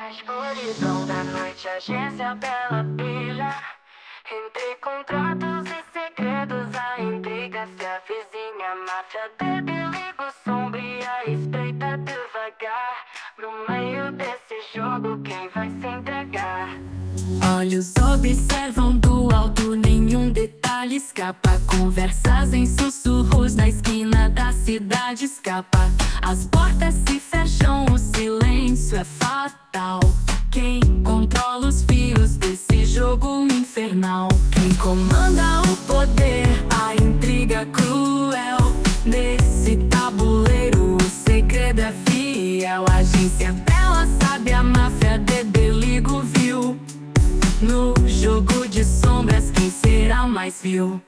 Na escuridão da noite, agência bela brilha. Entre contratos e segredos, a intriga se avizinha. Máfia de perigo sombria, espreita devagar. No meio desse jogo, quem vai se entregar? Olhos observam do alto, nenhum detalhe escapa. Conversas em sussurros na esquina da cidade escapa. As portas se fecham, o silêncio é fatal. Quem controla os fios desse jogo infernal? Quem comanda o poder, a intriga cruel? Nesse tabuleiro o segredo é fiel. A agência bela sabe, a máfia de Deligo viu. No jogo de sombras, quem será mais vil?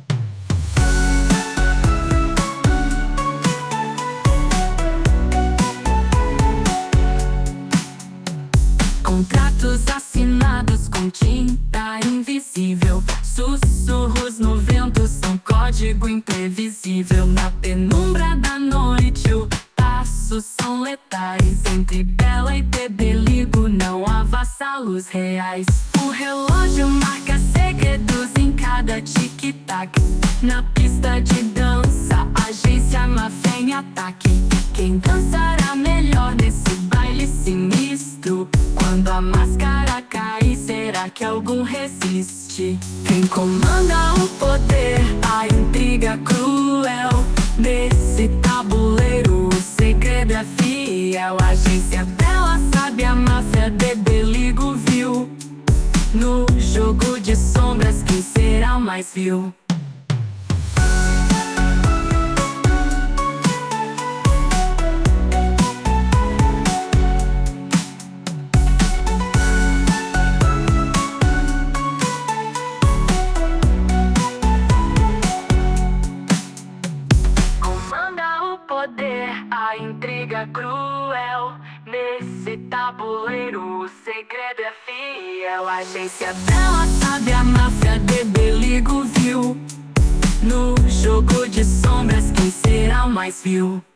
Contratos assinados com tinta invisível. Sussurros no vento são código imprevisível. Na penumbra da noite os passos são letais. Entre Bela e Deligo não há vassalos reais. O relógio marca segredos em cada tic-tac. Na pista de dança, agência máfia em ataque. Quem dançará melhor nesse baile sinistro? Quando a máscara cair, será que algum resiste? Quem comanda o poder, a intriga cruel? Nesse tabuleiro o segredo é fiel. A agência bela sabe, a máfia de Deligo viu. No jogo de sombras, quem será o mais vil? Poder, a intriga cruel. Nesse tabuleiro o segredo é fiel. A agência bela sabe, a máfia de Deligo viu. No jogo de sombras, quem será o mais vil?